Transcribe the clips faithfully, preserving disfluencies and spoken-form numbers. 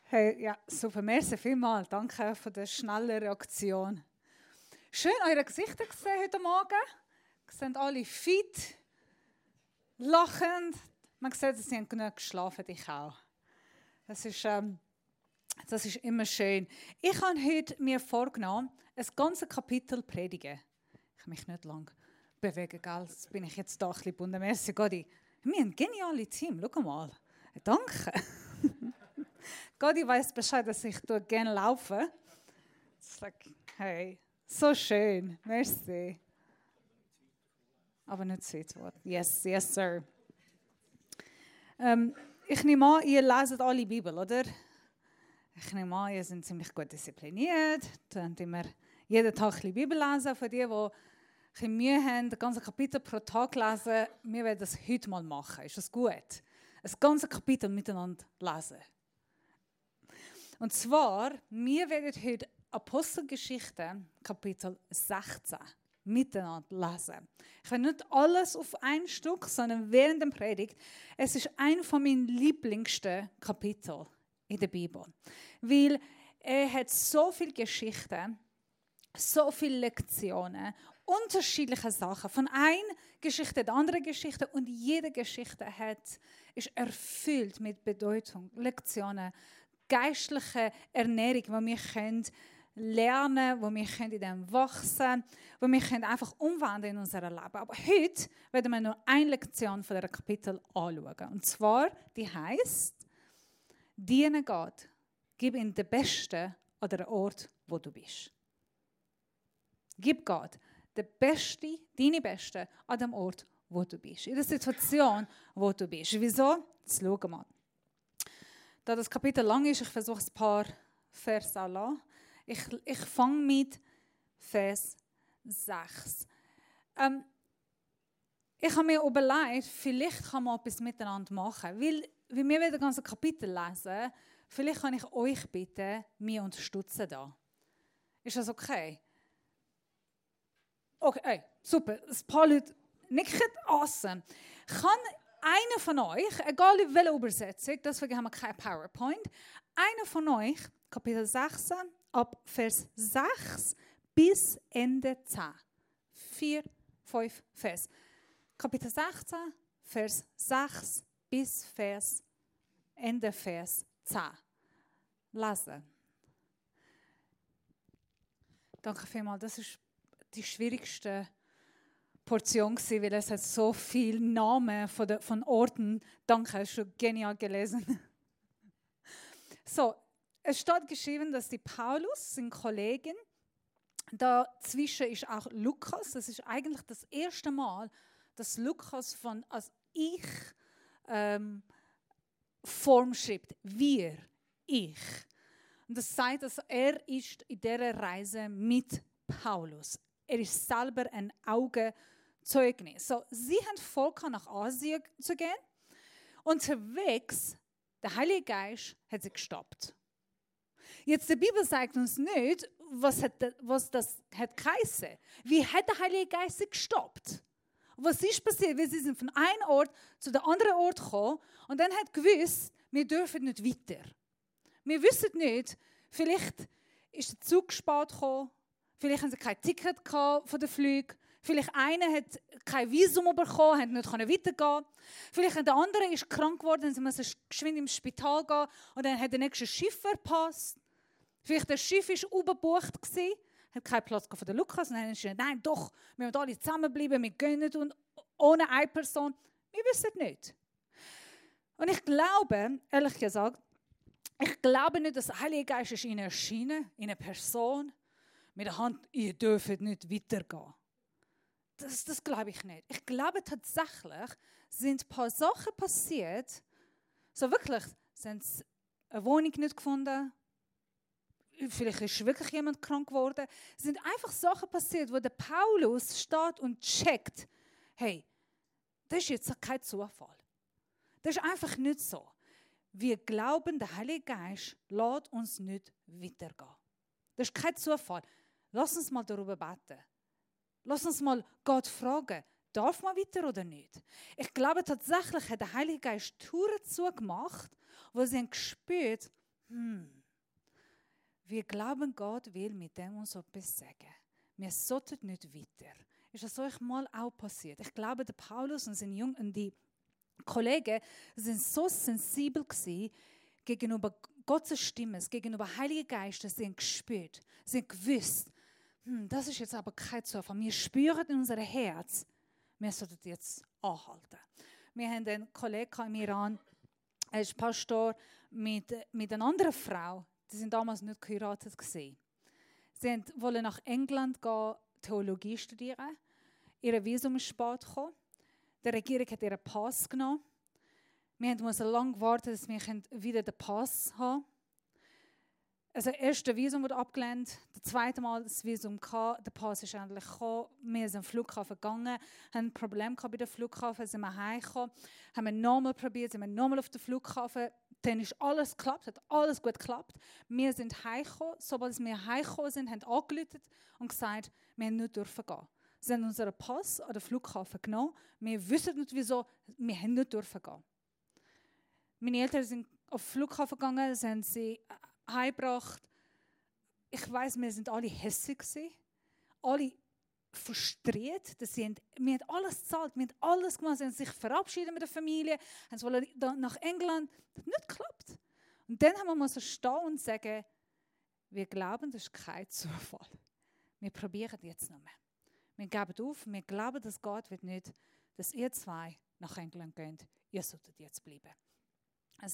Hey, ja, super, merci vielmals. Danke für die schnelle Reaktion. Schön, eure Gesichter gesehen heute Morgen. Sie sind alle fit, lachend. Man sieht, dass sie haben genug geschlafen, ich auch. Das ist, ähm, das ist immer schön. Ich habe heute mir vorgenommen, ein ganzes Kapitel predigen. Ich kann mich nicht lang bewegen, gell? Jetzt bin ich jetzt da ein bisschen gebunden. Merci, Godi. Wir haben ein geniales Team, schau mal. Danke. Godi weiss Bescheid, dass ich gerne laufe. It's like, hey, so schön. Merci. Aber nicht Sweetwort. Yes, yes, sir. Ähm, ich nehme an, ihr leset alle Bibel, oder? Ich nehme an, ihr seid ziemlich gut diszipliniert. Ihr könnt immer jeden Tag ein bisschen Bibel lesen. Für die, die ein bisschen Mühe haben, das ganze Kapitel pro Tag lesen, wir werden das heute mal machen. Ist das gut? Ein ganzes Kapitel miteinander lesen. Und zwar, wir werden heute Apostelgeschichte, Kapitel sechzehn, miteinander lesen. Ich will nicht alles auf ein Stück, sondern während der Predigt. Es ist ein von meinen lieblingsten Kapitel in der Bibel. Weil er hat so viele Geschichten, so viele Lektionen, unterschiedliche Sachen. Von einer Geschichte der anderen Geschichte und jede Geschichte hat, ist erfüllt mit Bedeutung, Lektionen, geistliche Ernährung, wo wir können lernen, wo wir können in dem wachsen, wo wir können einfach umwandeln in unserem Leben. Aber heute werden wir nur eine Lektion von diesem Kapitel anschauen. Und zwar, die heisst, diene Gott, gib ihm den Besten an dem Ort, wo du bist. Gib Gott den Besten, deine Beste an dem Ort, wo du bist. In der Situation, wo du bist. Wieso? Jetzt schauen wir mal. Da das Kapitel lang ist, ich versuche ein paar Vers zu lassen. Ich, ich fange mit Vers sechs. Ähm, ich habe mir überlegt, vielleicht kann man etwas miteinander machen. Weil, weil wir das ganze Kapitel lesen, vielleicht kann ich euch bitten, mich unterstützen da. Ist das okay? Okay, hey, super. Ein paar Leute nicken awesome. Kann einer von euch, egal in welcher Übersetzung, deswegen haben wir kein PowerPoint, einer von euch, Kapitel sechzehn, ab Vers sechs bis Ende zehn. Vier, fünf Vers. Kapitel sechzehn, Vers sechs bis Vers, Ende Vers zehn. Lesen. Danke vielmals, das ist die schwierigste Portion gewesen, weil es hat so viele Namen von, de, von Orten. Danke, hast du genial gelesen. So, es steht geschrieben, dass die Paulus, seine Kollegin, dazwischen ist auch Lukas. Das ist eigentlich das erste Mal, dass Lukas von als ich ähm, Form schreibt. Wir, ich. Und das sagt, dass er ist in dieser Reise mit Paulus. Er ist selber ein Augenzeugnis. So, sie haben vor, nach Asien zu gehen. Unterwegs, der Heilige Geist hat sie gestoppt. Jetzt, die Bibel sagt uns nicht, was, hat, was das hat geheißen. Wie hat der Heilige Geist sie gestoppt? Was ist passiert? Weil sie sind von einem Ort zu dem anderen Ort gekommen und dann hat gewusst, wir dürfen nicht weiter. Wir wissen nicht, vielleicht ist der Zug spät gekommen. Vielleicht haben sie kein Ticket von den Flügen. Vielleicht einer hat kein Visum bekommen, hat nicht weitergehen. Vielleicht der andere ist krank geworden, sie müssen geschwind ins Spital gehen und dann hat der nächste Schiff verpasst. Vielleicht das Schiff war überbucht, hat keinen Platz von der Lukas und dann haben sie gesagt, nein, doch, wir müssen alle zusammenbleiben, wir gehen nicht und ohne eine Person. Wir wissen nicht. Und ich glaube, ehrlich gesagt, ich glaube nicht, dass der Heilige Geist ist ihnen erschienen, in einer Person, mit der Hand, ihr dürft nicht weitergehen. Das, das glaube ich nicht. Ich glaube tatsächlich, sind ein paar Sachen passiert, so wirklich, sie haben eine Wohnung nicht gefunden, vielleicht ist wirklich jemand krank geworden. Es sind einfach Sachen passiert, wo der Paulus steht und checkt, hey, das ist jetzt kein Zufall. Das ist einfach nicht so. Wir glauben, der Heilige Geist lässt uns nicht weitergehen. Das ist kein Zufall. Lass uns mal darüber beten. Lass uns mal Gott fragen, darf man weiter oder nicht? Ich glaube tatsächlich hat der Heilige Geist Türen zugemacht, wo sie haben gespürt, hm, wir glauben, Gott will mit dem uns etwas sagen. Wir sollten nicht weiter. Ist das euch mal auch passiert? Ich glaube, der Paulus und seine Jungen und die Kollegen sind so sensibel gewesen gegenüber Gottes Stimme, gegenüber Heiligen Geist, dass sie ihn gespürt, sie haben gewusst, hm, das ist jetzt aber kein Zufall. Wir spüren in unserem Herz, wir sollten jetzt anhalten. Wir haben einen Kollegen im Iran, er ist Pastor, mit, mit einer anderen Frau, die sind damals nicht geheiratet gewesen. Sie wollten nach England gehen, Theologie studieren. Ihr Visum ist spät gekommen. Die Regierung hat ihren Pass genommen. Wir mussten lange warten, dass wir wieder den Pass haben. Also das erste Visum wurde abgelehnt, das zweite Mal das Visum kam, der Pass ist endlich gekommen. Wir sind am Flughafen gegangen, haben ein Problem gehabt bei dem Flughafen, sind wir heimgekommen, haben wir nochmal probiert, sind wir nochmal auf den Flughafen. Dann ist alles geklappt, hat alles gut geklappt. Wir sind heimgekommen, sobald wir heimgekommen sind, haben angerufen und gesagt, wir haben nicht dürfen gehen. Sie haben unseren Pass an den Flughafen genommen, wir wissen nicht wieso, wir haben nicht dürfen gehen. Meine Eltern sind auf den Flughafen gegangen, sind sie heimgebracht. Ich weiss, wir sind alle hässlich gewesen, alle frustriert, dass sie haben, wir haben alles gezahlt, wir haben alles gemacht, sie haben sich verabschiedet mit der Familie, haben wollen nach England, das hat nicht geklappt. Und dann haben wir mal so stehen und sagen, wir glauben, das ist kein Zufall. Wir probieren jetzt noch mehr. Wir geben auf, wir glauben, dass Gott wird nicht, dass ihr zwei nach England geht, ihr solltet jetzt bleiben. Ein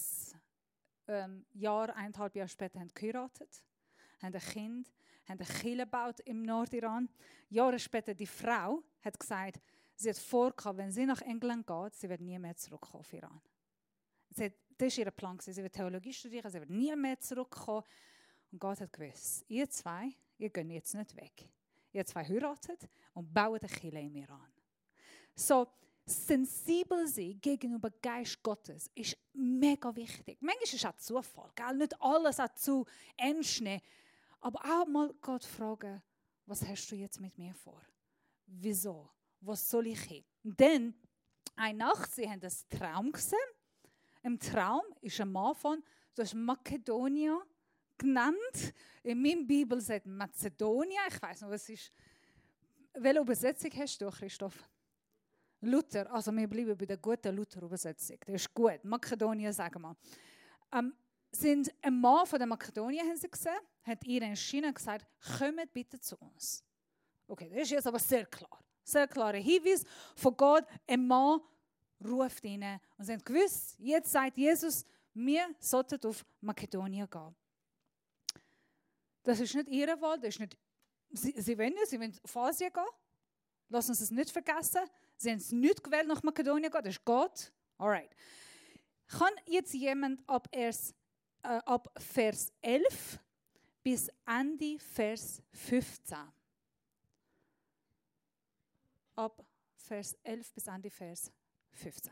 ähm, Jahr, eineinhalb Jahre später haben sie geheiratet, haben ein Kind, haben eine Kirche gebaut im Nordiran. Jahre später die Frau hat gesagt, sie hat vorgehabt, wenn sie nach England geht, sie wird nie mehr zurückkommen auf Iran. Sie hat, das war ihr Plan, sie wird Theologie studieren, sie wird nie mehr zurückkommen. Und Gott hat gewusst, ihr zwei, ihr geht jetzt nicht weg. Ihr zwei heiratet und baut eine Kirche im Iran. So, sensibel sein gegenüber Geist Gottes ist mega wichtig. Manchmal ist es auch Zufall, gell? Nicht alles auch zu ernst nehmen. Aber auch mal Gott fragen, was hast du jetzt mit mir vor? Wieso? Was soll ich hin? Und dann, eine Nacht, sie haben einen Traum gesehen. Im Traum ist ein Mann von, das ist Makedonien genannt. In meiner Bibel sagt Mazedonien. Ich weiss noch, was ist. Welche Übersetzung hast du, Christoph? Luther. Also wir bleiben bei der guten Luther-Übersetzung. Das ist gut. Makedonien, sagen wir. Ähm, sind ein Mann von der Makedonien, haben sie gesehen, hat ihr entschieden und gesagt, kommt bitte zu uns. Okay, das ist jetzt aber sehr klar. Sehr klarer Hinweis von Gott. Ein Mann ruft ihnen und sie haben gewusst, jetzt sagt Jesus, wir sollten auf Makedonien gehen. Das ist nicht ihre Wahl, das ist nicht, sie, sie wollen ja, sie wollen auf Asien gehen. Lassen uns es nicht vergessen. Sie haben es nicht gewählt, nach Makedonien zu gehen, das ist Gott. Alright. Kann jetzt jemand ab, erst, äh, ab Vers elf bis Ende Vers fünfzehn. Ab Vers elf bis Ende Vers fünfzehn.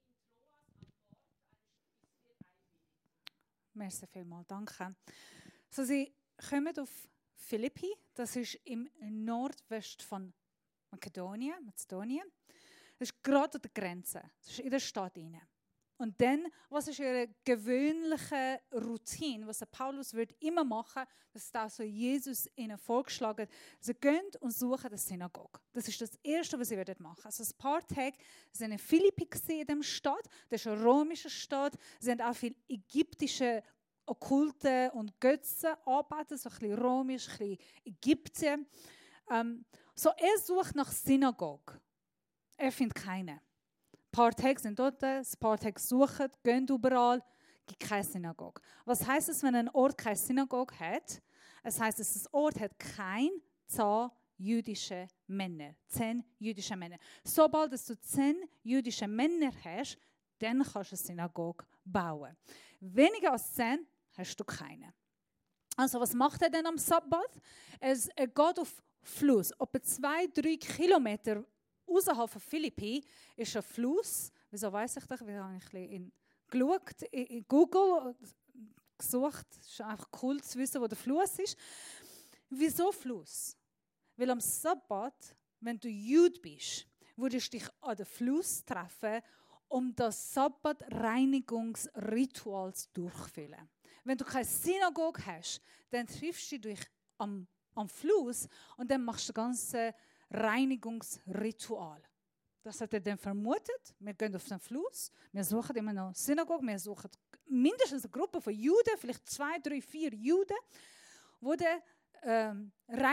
Merci vielmals, danke. So, sie kommen auf Philippi, das ist im Nordwest von Makedonien, Mazedonien. Das ist gerade an der Grenze, das ist in der Stadt rein. Und dann, was ist ihre gewöhnliche Routine, was der Paulus wird immer machen, das ist auch so Jesus ihnen vorgeschlagen, sie gehen und suchen die Synagoge. Das ist das Erste, was sie werden machen. Also ein paar Tage sind in Philippi in dieser Stadt, das ist eine römische Stadt, sie haben auch viele ägyptische Okkulte und Götzen arbeiten, so ein bisschen römisch, ein bisschen Ägypten. Ähm, so, er sucht nach Synagoge. Er findet keine. Ein paar Tage sind dort, ein paar Tage suchen, gehen überall, gibt keine Synagoge. Was heisst es, wenn ein Ort keine Synagoge hat? Es heisst, dass das Ort hat kein zehn jüdische Männer. Zehn jüdische Männer. Sobald dass du zehn jüdische Männer hast, dann kannst du eine Synagoge bauen. Weniger als zehn hast du keine. Also was macht er denn am Sabbat? Er, er geht auf Fluss. Etwa zwei, drei Kilometer außerhalb von Philippi ist ein Fluss. Wieso weiss ich das? Wir haben ein bisschen in, geschaut, in, in Google gesucht. Es ist einfach cool zu wissen, wo der Fluss ist. Wieso Fluss? Weil am Sabbat, wenn du Jude bist, würdest du dich an den Fluss treffen, um das Sabbat-Reinigungsritual zu durchführen. wenn du keine Synagoge hast, dann triffst du dich am, am Fluss und dann machst du das ganze Reinigungsritual. Das hat er dann vermutet. Wir gehen auf den Fluss, wir suchen immer noch Synagoge, wir suchen mindestens eine Gruppe von Juden, vielleicht zwei, drei, vier Juden, die das ähm,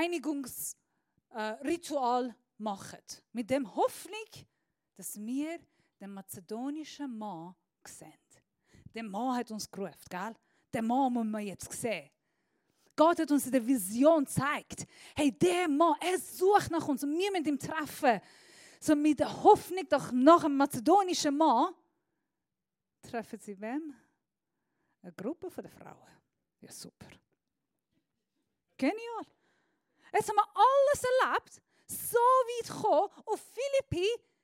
Reinigungsritual äh, machen. Mit dem Hoffnung, dass wir den mazedonischen Mann sehen. Der Mann hat uns gerufen, gell? Den Mann muss man jetzt sehen. Gott hat uns in der Vision gezeigt, hey, der Mann, er sucht nach uns und wir müssen ihn treffen. So mit der Hoffnung, dass nach einem mazedonischen Mann treffen sie wem? Eine Gruppe von den Frauen. Ja, super. Genial. Jetzt haben wir alles erlebt, so weit gekommen. Auf Philippi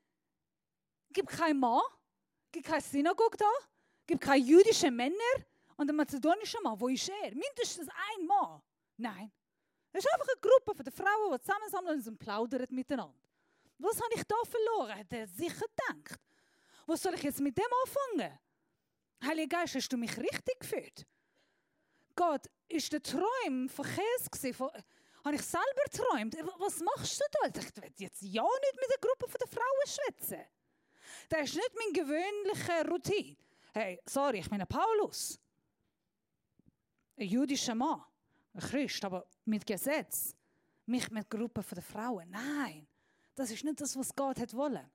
gibt es keinen Mann, gibt keine Synagoge da, gibt keine jüdischen Männer und ein mazedonischer Mann. Wo ist er? Mindestens ein Mann. Nein. Es ist einfach eine Gruppe von den Frauen, die zusammensammeln und plaudern miteinander. Was habe ich da verloren? Hat er sicher gedacht. Was soll ich jetzt mit dem anfangen? Heiliger Geist, hast du mich richtig geführt? Gott, ist der Traum von Käse gewesen? Habe ich selber geträumt? Was machst du da? Ich will jetzt ja nicht mit der Gruppe der Frauen schwätzen. Das ist nicht mein gewöhnlicher Routine. Hey, sorry, ich bin ein Paulus. Ein jüdischer Mann. Ein Christ, aber mit Gesetz. Mich mit der Gruppe der Frauen. Nein, das ist nicht das, was Gott hat wollen.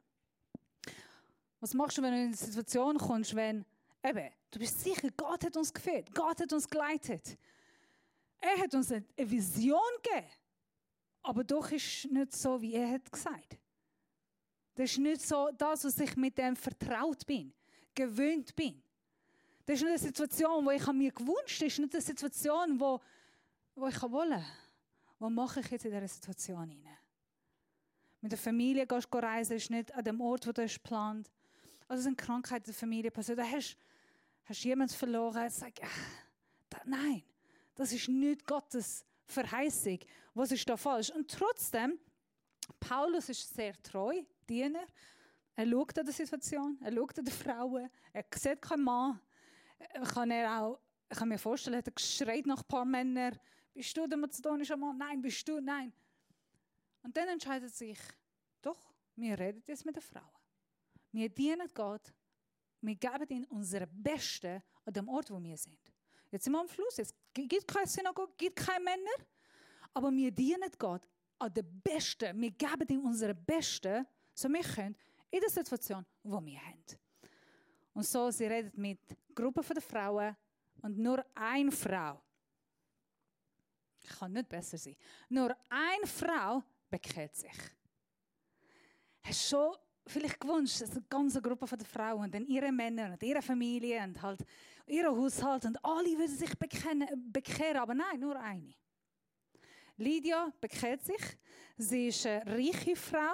Was machst du, wenn du in eine Situation kommst, wenn eben, du bist sicher, Gott hat uns geführt, Gott hat uns geleitet. Er hat uns eine Vision gegeben, aber doch ist es nicht so, wie er hat gesagt. Das ist nicht so das, was ich mit dem vertraut bin, gewöhnt bin. Das ist nicht eine Situation, die ich mir gewünscht habe. Das ist nicht eine Situation, wo, wo ich wollte. Was mache ich jetzt in dieser Situation hinein? Mit der Familie gehst du reisen, ist nicht an dem Ort, wo du es geplant. Also es sind Krankheiten in der Familie passiert. Da hast du jemanden verloren. Sag, ach, nein, das ist nicht Gottes Verheißung. Was ist da falsch? Und trotzdem, Paulus ist sehr treu, Diener. Er schaut an die Situation, er schaut an die Frauen, er sieht keinen Mann. Kann er auch, ich kann mir vorstellen, er hat geschreit nach ein paar Männern. Bist du der mazedonische Mann? Nein, bist du? Nein. Und dann entscheidet sich, doch, wir reden jetzt mit den Frauen. Wir dienen Gott, wir geben ihnen unsere Beste an dem Ort, wo wir sind. Jetzt sind wir am Fluss, es gibt keine Synagoge, es gibt keine Männer, aber wir dienen Gott an der Beste. Wir geben ihm unsere Beste, so wir können, in der Situation, die wir haben. Und so, sie redet mit Gruppen von Frauen und nur eine Frau, kann nicht besser sein, nur eine Frau bekehrt sich. Hast du schon vielleicht gewünscht, dass eine ganze Gruppe von Frauen und dann ihre Männer und ihre Familie und halt ihre Haushalt und alle würden sich bekennen, bekehren, aber nein, nur eine. Lydia bekehrt sich. Sie ist eine reiche Frau.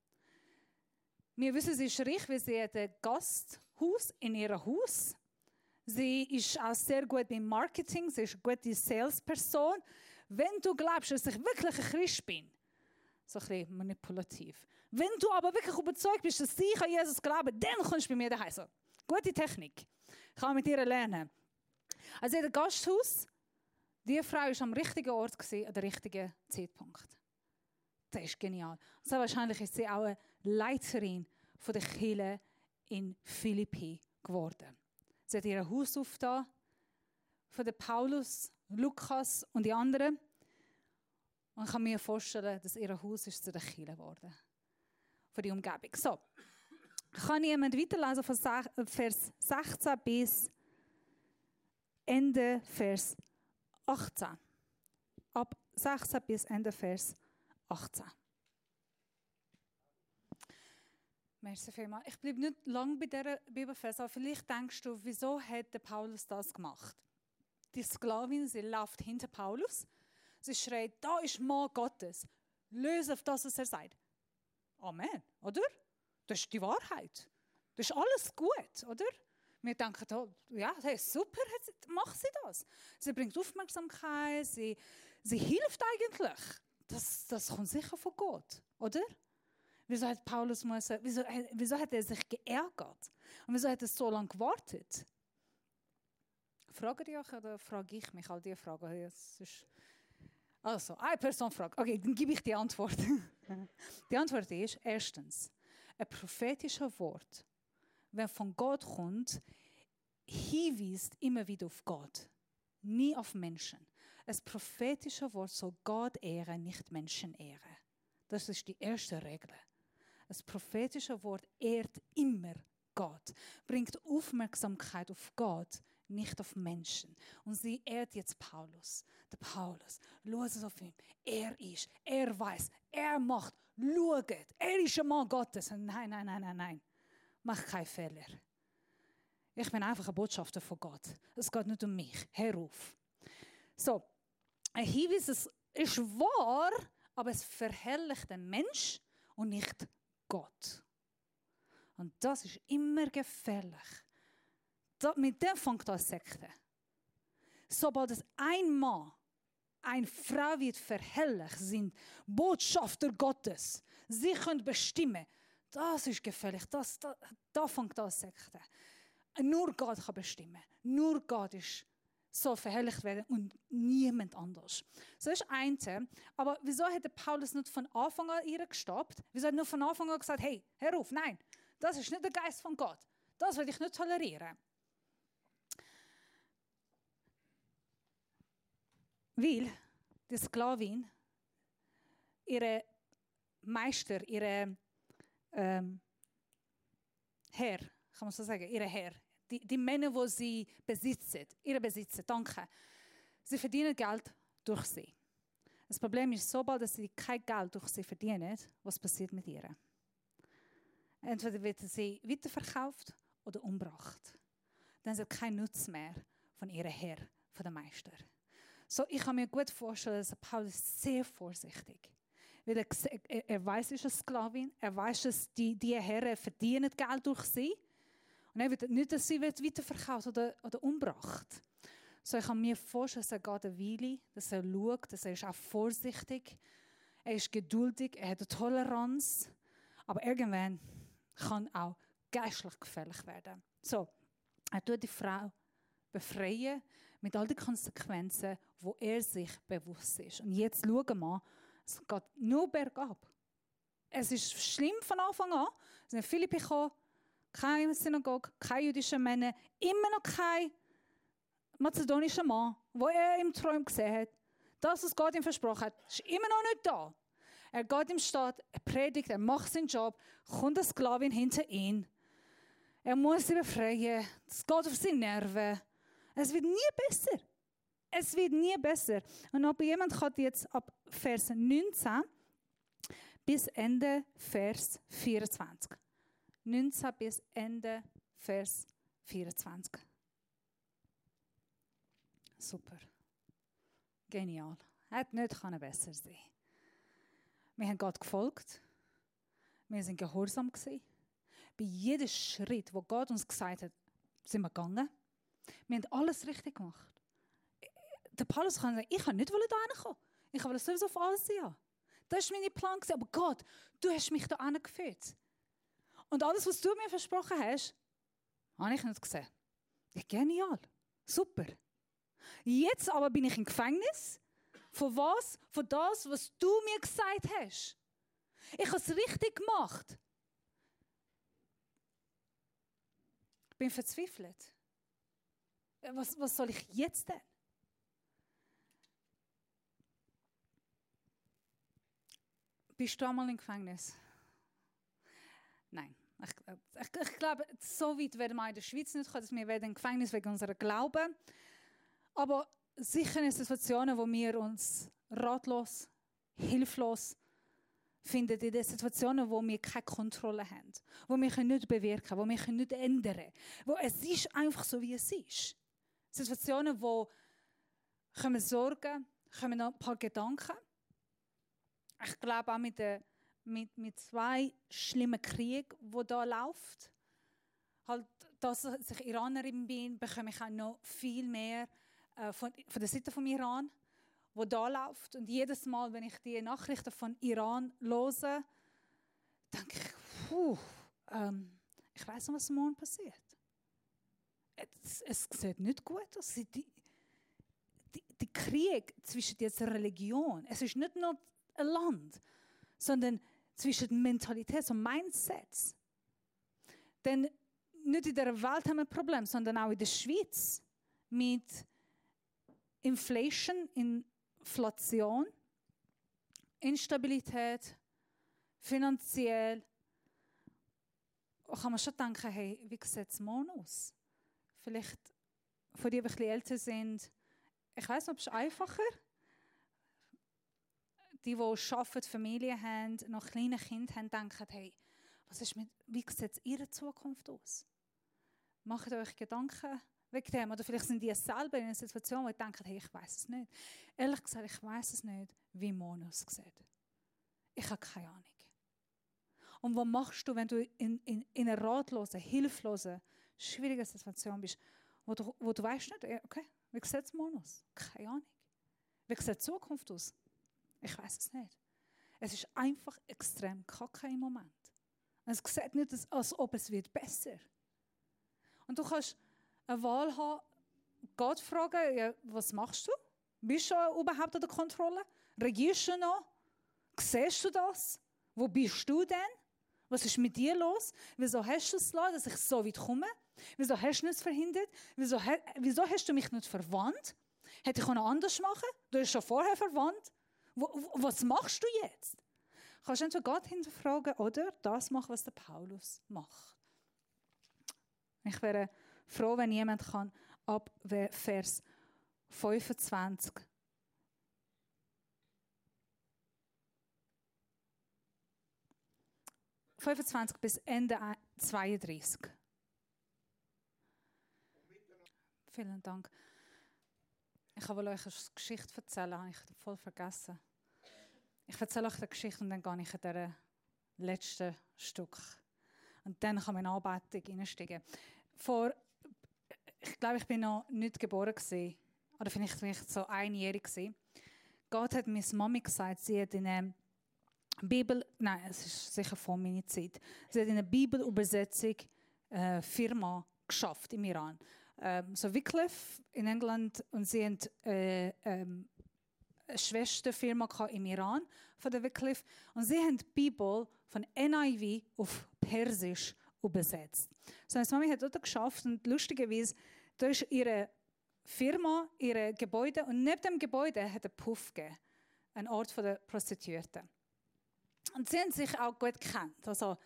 Wir wissen, sie ist reich, weil sie hat ein Gasthaus in ihrem Haus. Sie ist auch sehr gut im Marketing, sie ist eine gute Salesperson. Wenn du glaubst, dass ich wirklich ein Christ bin, so ein bisschen manipulativ. Wenn du aber wirklich überzeugt bist, dass ich an Jesus glaube, dann kommst du bei mir daheim. So, gute Technik. Ich kann mit ihr lernen. Also in dem Gasthaus, die Frau war am richtigen Ort gewesen, an dem richtigen Zeitpunkt. Das ist genial. Und so wahrscheinlich ist sie auch eine Leiterin von der Kirche in Philippi geworden. Sie hat ihr Haus aufgetan, von den Paulus, Lukas und die anderen. Und ich kann mir vorstellen, dass ihr Haus ist zu der Kirche geworden. Von der Umgebung. So. Kann jemand weiterlesen von Vers sechzehn bis Ende Vers achtzehn? Ab sechzehn bis Ende Vers achtzehn. Merci vielmals. Ich bleibe nicht lange bei dieser Bibelvers, aber vielleicht denkst du, wieso hat der Paulus das gemacht? Die Sklavin, sie läuft hinter Paulus. Sie schreit, da ist Mann Gottes. Löse auf das, was er sagt. Amen, oder? Das ist die Wahrheit. Das ist alles gut, oder? Wir denken, oh, ja, hey, super, macht sie das. Sie bringt Aufmerksamkeit, sie, sie hilft eigentlich. Das, das kommt sicher von Gott, oder? Wieso hat Paulus müssen, wieso, wieso hat er sich geärgert? Und wieso hat er so lange gewartet? Fragt ihr euch oder frage ich mich all diese Fragen? Es ist also, eine Person fragt. Okay, dann gebe ich die Antwort. Die Antwort ist, erstens, ein prophetisches Wort, wenn von Gott kommt, hinweist immer wieder auf Gott, nie auf Menschen. Ein prophetisches Wort soll Gott ehren, nicht Menschen ehren. Das ist die erste Regel. Ein prophetisches Wort ehrt immer Gott, bringt Aufmerksamkeit auf Gott, nicht auf Menschen. Und sie ehrt jetzt Paulus. Der Paulus, schaut auf ihn. Er ist, er weiß, er macht, schaut. Er ist ein Mann Gottes. Nein, nein, nein, nein, nein. Mach keinen Fehler. Ich bin einfach ein Botschafter von Gott. Es geht nicht um mich. Hör auf. So, ein Hinweis, es ist wahr, aber es verherrlicht den Mensch und nicht Gott. Und das ist immer gefährlich. Das, mit dem fängt das Sekte. Sobald es ein Mann, eine Frau wird verherrlicht, sind Botschafter Gottes. Sie können bestimmen. Das ist gefährlich. Das, da, da fängt das Sekte. Nur Gott kann bestimmen. Nur Gott ist so verherrlicht werden und niemand anders. So ist eins. Aber wieso hat Paulus nicht von Anfang an ihr gestoppt? Wieso hat er nur von Anfang an gesagt, hey, hör auf, nein, das ist nicht der Geist von Gott. Das will ich nicht tolerieren. Weil die Sklavin, ihre Meister, ihre ähm, Herr, kann man so sagen, ihre Herr, die, die Männer, die sie besitzen, ihre Besitzer, danke, sie verdienen Geld durch sie. Das Problem ist, sobald sie kein Geld durch sie verdienen, was passiert mit ihr? Entweder wird sie weiterverkauft oder umgebracht. Dann hat sie keinen Nutzen mehr von ihrem Herr, von dem Meister. So, ich kann mir gut vorstellen, dass Paulus sehr vorsichtig. Weil er, er, er weiß, er ist eine Sklavin. Er weiß, dass die, die Herren verdienen Geld durch sie. Und er will nicht, dass sie weiterverkauft oder, oder umgebracht. So, ich kann mir vorstellen, dass er geht eine Weile, dass er schaut, dass er ist auch vorsichtig. Er ist geduldig, er hat eine Toleranz. Aber irgendwann kann auch geistlich gefährlich werden. So, er tut die Frau befreien mit all den Konsequenzen, wo er sich bewusst ist. Und jetzt schauen wir, es geht nur bergab. Es ist schlimm von Anfang an. Es sind viele gekommen, keine Synagoge, keine jüdischen Männer, immer noch kein mazedonischer Mann, wo er im Traum gesehen hat. Das, was Gott ihm versprochen hat, ist immer noch nicht da. Er geht im Stadt, er predigt, er macht seinen Job, kommt eine Sklavin hinter ihn. Er muss sie befreien. Es geht auf seine Nerven. Es wird nie besser. Es wird nie besser. Und ob jemand kann jetzt ab Vers neunzehn bis Ende Vers vierundzwanzig. neunzehn bis Ende Vers vierundzwanzig. Super. Genial. Hätte nicht besser sein können. Wir haben Gott gefolgt. Wir sind gehorsam gewesen. Bei jedem Schritt, wo Gott uns gesagt hat, sind wir gegangen. Wir haben alles richtig gemacht. Der Paulus kann sagen, ich wollte nicht hierher kommen. Ich wollte sowieso auf Asien. Das war mein Plan. Aber Gott, du hast mich hierher geführt. Und alles, was du mir versprochen hast, habe ich nicht gesehen. Ja, genial. Super. Jetzt aber bin ich im Gefängnis. Von was? Von das, was du mir gesagt hast. Ich habe es richtig gemacht. Ich bin verzweifelt. Was, was soll ich jetzt denn? Bist du einmal im Gefängnis? Nein. Ich, ich, ich glaube, so weit werden wir in der Schweiz nicht kommen, dass wir werden im Gefängnis wegen unserer Glauben. Aber sicher in Situationen, wo wir uns ratlos, hilflos finden, in den Situationen, wo wir keine Kontrolle haben, wo wir nicht bewirken können, wo wir nicht ändern können, wo es ist einfach so, wie es ist. Situationen, wo kommen Sorgen, kommen noch ein paar Gedanken. Ich glaube auch mit, der, mit, mit zwei schlimmen Kriegen, die da laufen. Halt, dass ich Iranerin bin, bekomme ich auch noch viel mehr äh, von, von der Seite vom Iran, wo da läuft. Und jedes Mal, wenn ich die Nachrichten von Iran höre, denke ich, puh, ähm, ich weiß noch, was morgen passiert. es, es sieht nicht gut aus. Die, die, die Krieg zwischen dieser Religion, es ist nicht nur ein Land, sondern zwischen Mentalität und Mindsets. Denn nicht in der Welt haben wir ein Problem, sondern auch in der Schweiz mit Inflation, Inflation, Instabilität, finanziell. Da kann man schon denken, hey, wie sieht es morgen aus? Vielleicht von die, die ein bisschen älter sind, ich weiss nicht, ob es einfacher die, die arbeiten, Familie haben, noch kleine Kinder haben, denken, hey, was ist mit, wie sieht ihre Zukunft aus? Macht euch Gedanken wegen dem. Oder vielleicht sind die selber in einer Situation, wo ihr denkt, hey, ich weiss es nicht. Ehrlich gesagt, ich weiss es nicht, wie morgen aussieht. Ich habe keine Ahnung. Und was machst du, wenn du in, in, in einer ratlosen, hilflosen, schwierigen Situation bist, wo du, wo du weißt nicht, okay, wie sieht es morgen aus? Keine Ahnung. Wie sieht die Zukunft aus? Ich weiss es nicht. Es ist einfach extrem kacke im Moment. Es sieht nicht, als ob es wird besser. Und du kannst eine Wahl haben, Gott fragen, ja, was machst du? Bist du überhaupt an der Kontrolle? Regierst du noch? Siehst du das? Wo bist du denn? Was ist mit dir los? Wieso hast du es gelassen, dass ich so weit komme? Wieso hast du es verhindert? Wieso, wieso hast du mich nicht verwandt? Hätte ich auch noch anders machen? Du bist schon vorher verwandt. Wo, was machst du jetzt? Kannst du entweder Gott hinterfragen oder das machen, was der Paulus macht. Ich wäre froh, wenn jemand kann ab Vers fünfundzwanzig fünfundzwanzig bis Ende zweiunddreißig. Vielen Dank. Ich wollte euch eine Geschichte erzählen, habe ich voll vergessen. Ich erzähle euch eine Geschichte und dann gehe ich in dieses letzte Stück. Und dann kann man in Anbetung einsteigen. Vor, ich glaube, ich bin noch nicht geboren gewesen, oder vielleicht bin ich so einjährig gewesen. Gott hat meine Mami gesagt, sie hat in einer Bibel, nein, es ist sicher vor meiner Zeit, sie hat in einer Bibelübersetzung eine Firma geschafft im Iran. Ähm, so Wycliffe in England, und sie haben äh, ähm, eine Schwesterfirma im Iran von der Wycliffe, und sie haben die Bibel von N I V auf Persisch übersetzt. So, meine Mami hat dort geschafft, und lustigerweise, da ist ihre Firma, ihre Gebäude, und neben dem Gebäude hat ein Puff gegeben, ein Ort der Prostituierten. Und sie haben sich auch gut gekannt. Also,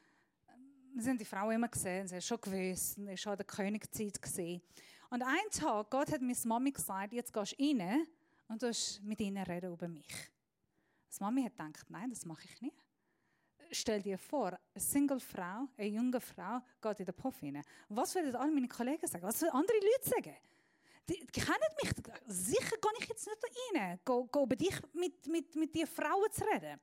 sie haben die Frau immer gesehen, sie haben schon gewusst, es war schon der Königszeit gesehen. Und einen Tag, Gott hat meine Mami gesagt, jetzt gehst du rein und du musst mit ihnen reden über mich. Die Mami hat gedacht, nein, das mache ich nicht. Stell dir vor, eine Single-Frau, eine junge Frau, geht in den Puff rein. Was würden alle meine Kollegen sagen? Was würden andere Leute sagen? Die, die kennen mich. Sicher gehe ich jetzt nicht da rein, go, go über dich mit, mit, mit diesen Frauen zu reden.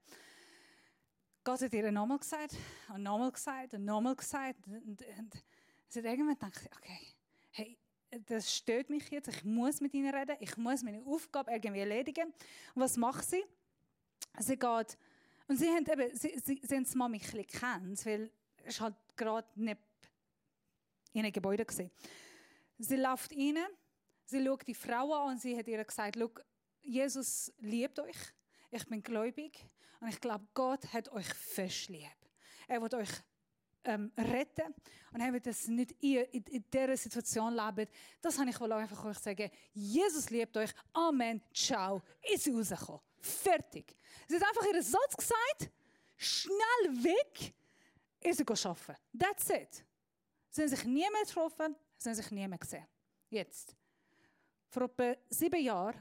Gott hat ihr nochmal gesagt, und nochmal gesagt, und nochmal gesagt. Und, und sie hat irgendwann gedacht, okay, hey, das stört mich jetzt, ich muss mit ihnen reden, ich muss meine Aufgabe irgendwie erledigen. Und was macht sie? Sie geht, und sie haben eben, sie, sie, sie haben die Mami ein bisschen gekannt, weil es halt gerade nicht in einem Gebäude war. Sie läuft rein, sie schaut die Frau an und sie hat ihr gesagt, Jesus liebt euch. Ich bin gläubig und ich glaube, Gott hat euch fest lieb. Er wird euch ähm, retten und er wird das nicht ihr in, in dieser Situation leben. Das habe ich wohl einfach euch sagen. Jesus liebt euch. Amen. Ciao. Ist sie rausgekommen. Fertig. Sie hat einfach ihren Satz gesagt. Schnell weg. Ist sie arbeiten. That's it. Sie haben sich nie mehr getroffen. Sie haben sich nie mehr gesehen. Jetzt. Vor etwa sieben Jahren.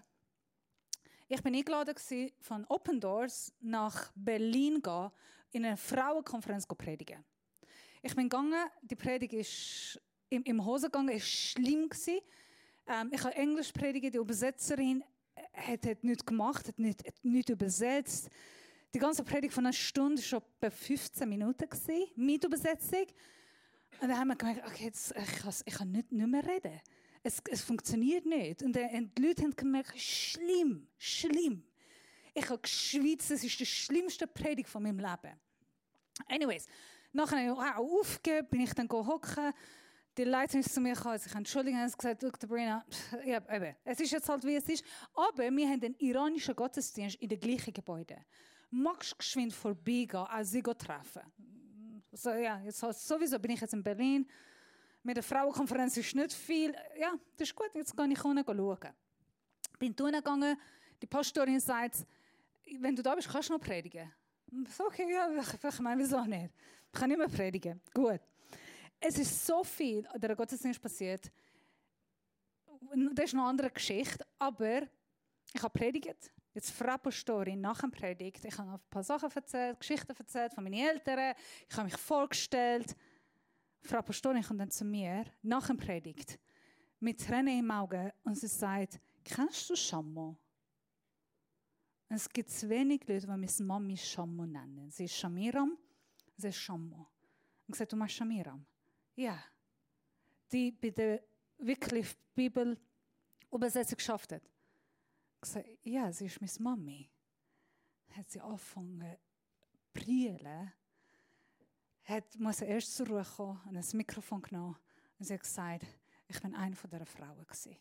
Ich bin eingeladen von Open Doors nach Berlin gehen, in eine Frauenkonferenz zu predigen. Ich bin gegangen, die Predigt ist im, im Hose gegangen, ist schlimm gewesen. Ähm, ich habe Englisch predigen, die Übersetzerin hat, hat nichts gemacht, hat nicht, hat nicht übersetzt. Die ganze Predigt von einer Stunde war schon etwa fünfzehn Minuten gewesen, mit Übersetzung. Und dann haben wir gemerkt, okay, jetzt, ich kann, ich kann nicht, nicht mehr reden. Es, es funktioniert nicht. Und die Leute haben gemerkt, schlimm, schlimm. Ich habe geschwitzt, das ist die schlimmste Predigt von meinem Leben. Anyways, nachher habe ich auch aufgegeben, bin ich dann hocken. die Leute sind zu mir gekommen, sich entschuldigen, haben gesagt, schau, Sabrina, ja, eben, es ist jetzt halt, wie es ist. Aber wir haben den iranischen Gottesdienst in dem gleichen Gebäude. Magst du geschwind vorbeigehen, als sie treffen? So, ja, jetzt sowieso bin ich jetzt in Berlin. Mit der Frauenkonferenz ist nicht viel. Ja, das ist gut, jetzt gehe ich unten schauen. Bin gegangen, die Pastorin sagt, wenn du da bist, kannst du noch predigen. So, okay, ja, ich meine, wieso nicht? Ich kann nicht mehr predigen. Gut. Es ist so viel an der Gottesdienst passiert. Das ist noch eine andere Geschichte, aber ich habe predigt. Jetzt Frau Pastorin nach dem Predigt. Ich habe ein paar Sachen erzählt, Geschichten erzählt von meinen Eltern. Ich habe mich vorgestellt. Frau Pastorin kommt dann zu mir nach dem Predigt mit Tränen im Auge und sie sagt, kennst du Shammo? Es gibt zu wenig Leute, die meine Mami Shammo nennen. Sie ist Shamiram, sie ist Shammo. Und ich sagte, du machst Shamiram? Ja. Die bei der Wycliffe Bibel Übersetzung geschafft hat. Ich sagte, ja, sie ist meine Mami. Hat sie angefangen zu brüllen. Hat, muss erst zur Ruhe kommen und ein Mikrofon genommen. Und sie hat gesagt, ich bin eine von dieser Frauen gewesen.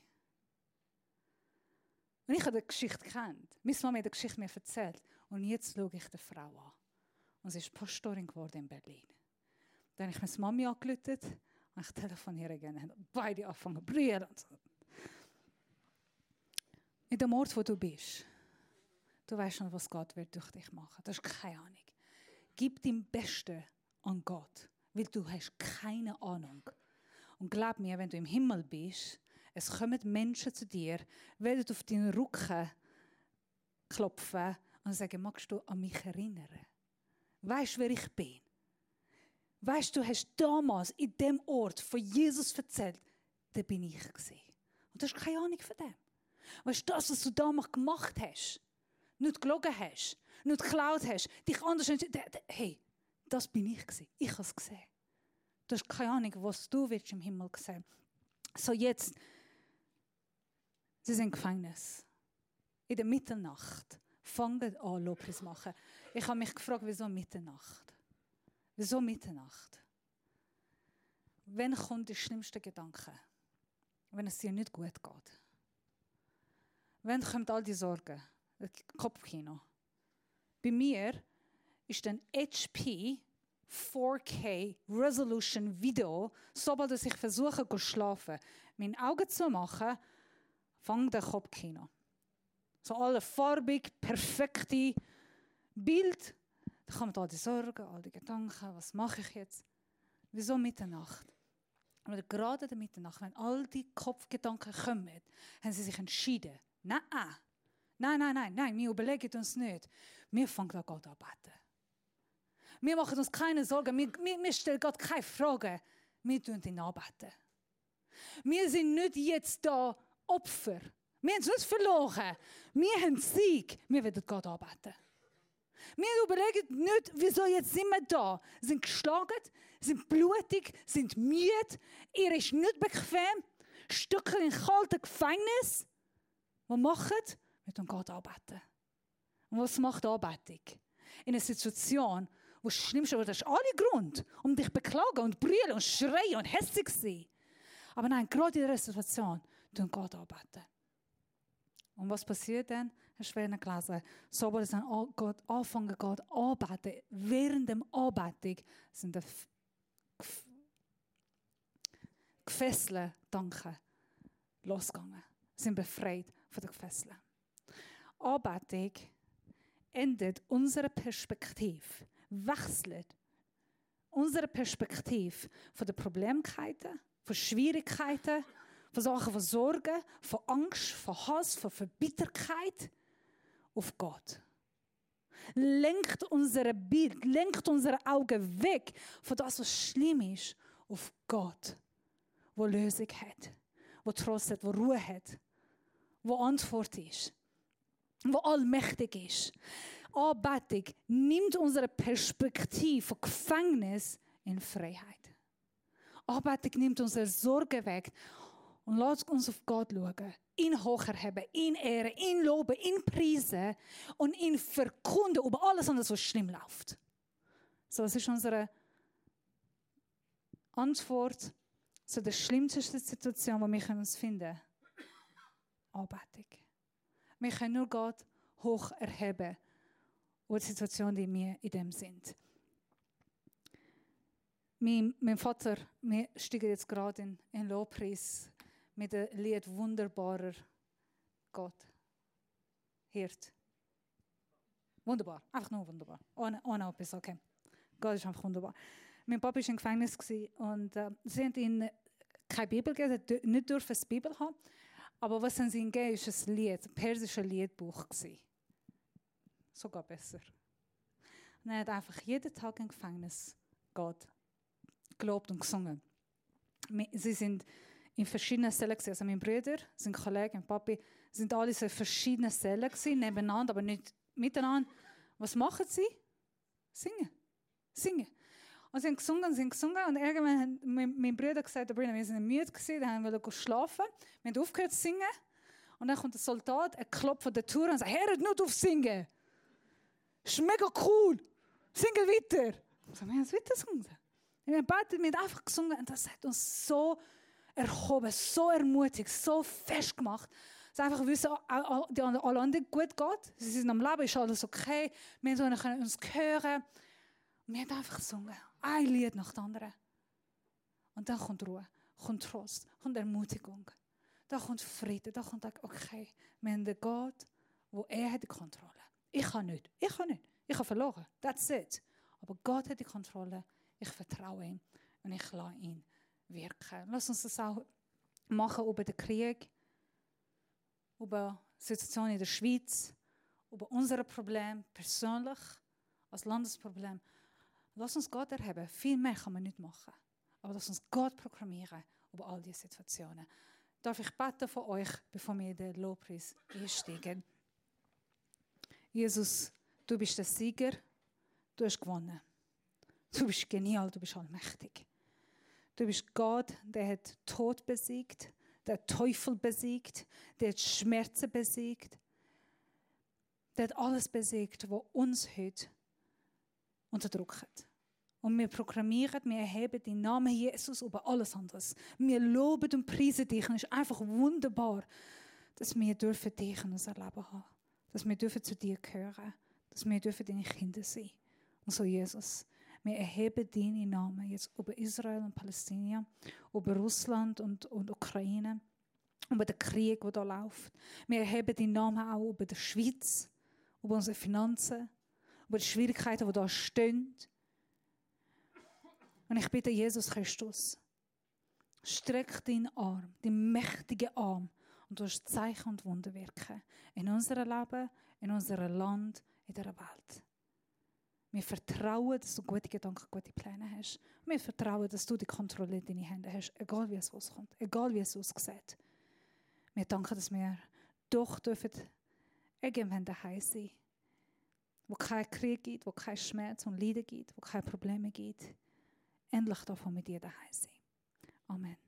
Und ich habe die Geschichte gekannt. Meine Mama hat die Geschichte mir erzählt. Und jetzt schaue ich die Frau an. Und sie ist Pastorin geworden in Berlin. Dann habe ich meine Mami angerufen und ich telefoniere gerne. Beide anfangen zu brüllen. In dem Ort, wo du bist, du weißt schon, was Gott wird durch dich machen. Das ist keine Ahnung. Gib dein Bestes an Gott, weil du hast keine Ahnung. Und glaub mir, wenn du im Himmel bist, es kommen Menschen zu dir, werden auf deinen Rücken klopfen und sagen, magst du an mich erinnern? Weißt du, wer ich bin? Weißt du, du hast damals in dem Ort von Jesus erzählt, da bin ich gewesen. Und du hast keine Ahnung von dem. Weißt du, das, was du damals gemacht hast, nicht gelogen hast, nicht geklaut hast, dich anders entschieden, hey, das bin ich gewesen. Ich habe es gesehen. Du hast keine Ahnung, was du willst im Himmel sehen. So jetzt, sie sind im Gefängnis. In der Mitternacht fangen an, Lobpreis zu machen. Ich habe mich gefragt, wieso Mitternacht? Wieso Mitternacht? Wann kommt der schlimmste Gedanke? Wenn es dir nicht gut geht. Wann kommen all die Sorgen? Das Kopfkino. Bei mir ist ein H P vier K Resolution Video, sobald ich versuche zu schlafen, meine Augen zu machen, fängt der Kopfkino. So alle farbig, perfekte Bild. Da kommen all die Sorgen, all die Gedanken, was mache ich jetzt? Wieso Mitternacht? Oder gerade in der Mitternacht, wenn all die Kopfgedanken kommen, haben sie sich entschieden, nein, nein, nein, nein, nein, wir überlegen uns nicht. Wir fangen an Gott anbeten. Wir machen uns keine Sorgen, wir, wir, wir stellen Gott keine Fragen. Wir tun ihn anbeten. Wir sind nicht jetzt da Opfer. Wir haben es nicht verloren. Wir haben Sieg. Wir werden Gott anbeten. Wir überlegen nicht, wieso jetzt sind wir da. Sind geschlagen, sind blutig, sind müde. Ihr ist nicht bequem. Stücken in kalten Gefängnis. Was machen wir? Wir tun Gott anbeten. Und was macht Anbetung? In einer Situation, wo das Schlimmste ist, hast alle Grund, um dich zu beklagen und brüllen und schreien und hässlich zu sein. Aber nein, gerade in dieser Situation tun Gott anbeten. Und was passiert dann? Hast du vorhin gelesen? Sobald sie Gott anfangen, Gott anbeten, während der Anbetung sind die Gefesselten, danke, losgegangen. Sind befreit von den Gefesseln. Anbetung ändert unsere Perspektive, wechselt unsere Perspektive von den Problemkeiten, von Schwierigkeiten, von Sachen, von Sorgen, von Angst, von Hass, von Verbitterkeit auf Gott. Lenkt unser Bild, lenkt unsere Augen weg von das, was schlimm ist, auf Gott, wo Lösung hat, wo Trost hat, wo Ruhe hat, wo Antwort ist, wo allmächtig ist. Anbetung nimmt unsere Perspektive von Gefängnis in Freiheit. Anbetung nimmt unsere Sorgen weg und lässt uns auf Gott schauen, ihn hocherheben, ihn ehren, ihn loben, ihn preisen und ihn verkunden über alles andere, was schlimm läuft. So, das ist unsere Antwort so der schlimmste Situation, die wir uns finden können, Anbetung. Wir können nur Gott hoch erheben, und die Situation, die wir in dem sind. Mein, mein Vater, wir steigen jetzt gerade in, in Lobpreis mit dem Lied «Wunderbarer Gott». Hirt. Wunderbar, einfach nur wunderbar. Ohne, ohne etwas, okay. Gott ist einfach wunderbar. Mein Papa war im Gefängnis und äh, sie haben ihm keine Bibel gegeben, er durfte nicht dürfen eine Bibel haben. Aber was sie ihm gegeben haben, war ein Lied, ein persisches Liedbuch. Sogar besser. Und er hat einfach jeden Tag im Gefängnis Gott gelobt und gesungen. Sie sind in verschiedenen Zellen. Also meine Brüder, sind Kollegen, mein Papi, sind alle so in verschiedenen Zellen gewesen, nebeneinander, aber nicht miteinander. Was machen sie? Singen. Singen. Und sie haben gesungen, sie haben gesungen und irgendwann hat mein, mein Bruder gesagt, wir sind müde gewesen, wir wollten schlafen. Wir haben aufgehört zu singen. Und dann kommt der Soldat, er klopft an der Tür und sagt, hört nicht auf singen. Das ist mega cool. Singen weiter. Ich sage, wir haben weiter gesungen. Wir haben betet, wir haben einfach gesungen und das hat uns so erhoben, so ermutigt, so fest gemacht. Dass einfach wissen, die alle anderen gut geht. Sie sind am Leben, ist alles okay. Wir können uns hören. Und wir haben einfach gesungen. Ein Lied nach dem anderen. Und dann kommt Ruhe, kommt Trost, kommt Ermutigung. Da kommt Frieden, da kommt okay, wir haben den Gott, wo er hat die Kontrolle. Ich kann nicht, ich kann nicht. Ich habe verloren, that's it. Aber Gott hat die Kontrolle, ich vertraue ihm und ich lasse ihn wirken. Lass uns das auch machen über den Krieg, über die Situation in der Schweiz, über unsere Probleme persönlich, als Landesproblem. Lass uns Gott erheben. Viel mehr kann man nicht machen. Aber lass uns Gott proklamieren über all diese Situationen. Darf ich beten von euch, bevor wir in den Lobpreis einsteigen? Jesus, du bist der Sieger. Du hast gewonnen. Du bist genial, du bist allmächtig. Du bist Gott, der hat Tod besiegt, der hat Teufel besiegt, der hat Schmerzen besiegt. Der hat alles besiegt, was uns heute unterdrückt. Und wir proklamieren, wir erheben den Namen Jesus über alles anderes. Wir loben und preisen dich. Und es ist einfach wunderbar, dass wir dürfen dich in unser Leben haben. Dass wir dürfen zu dir gehören. Dass wir dürfen deine Kinder sein. Und so Jesus, wir erheben deinen Namen jetzt über Israel und Palästina, über Russland und, und Ukraine, über den Krieg, der da läuft. Wir erheben deinen Namen auch über die Schweiz, über unsere Finanzen, über die Schwierigkeiten, die da stehen. Und ich bitte Jesus Christus, streck deinen Arm, deinen mächtigen Arm und du hast Zeichen und Wunder wirken. In unserem Leben, in unserem Land, in dieser Welt. Wir vertrauen, dass du gute Gedanken, gute Pläne hast. Wir vertrauen, dass du die Kontrolle in deinen Händen hast, egal wie es auskommt, egal wie es aussieht. Wir danken, dass wir doch dürfen irgendwann daheim sein, wo kein Krieg gibt, wo kein Schmerz und Leiden gibt, wo keine Probleme gibt. Endlich davon mit dir daheim sein. Amen.